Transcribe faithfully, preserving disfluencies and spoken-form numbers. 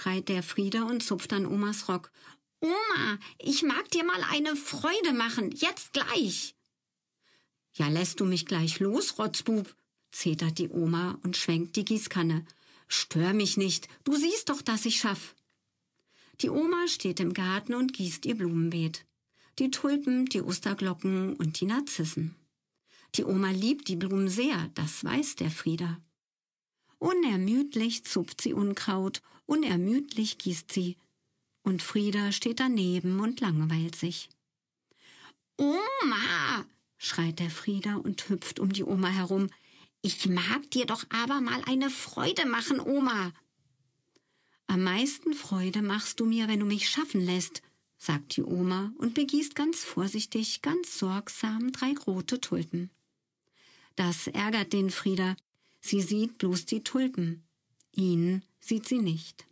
schreit der Frieder und zupft an Omas Rock. »Oma, ich mag dir mal eine Freude machen, jetzt gleich!« »Ja, lässt du mich gleich los, Rotzbub?«, zetert die Oma und schwenkt die Gießkanne. »Stör mich nicht, du siehst doch, dass ich schaff.« Die Oma steht im Garten und gießt ihr Blumenbeet. Die Tulpen, die Osterglocken und die Narzissen. Die Oma liebt die Blumen sehr, das weiß der Frieder. Unermüdlich zupft sie Unkraut, unermüdlich gießt sie. Und Frieder steht daneben und langweilt sich. »Oma«, schreit der Frieder und hüpft um die Oma herum. »Ich mag dir doch aber mal eine Freude machen, Oma.« »Am meisten Freude machst du mir, wenn du mich schaffen lässt«, sagt die Oma und begießt ganz vorsichtig, ganz sorgsam drei rote Tulpen. Das ärgert den Frieder. Sie sieht bloß die Tulpen. Ihn sieht sie nicht.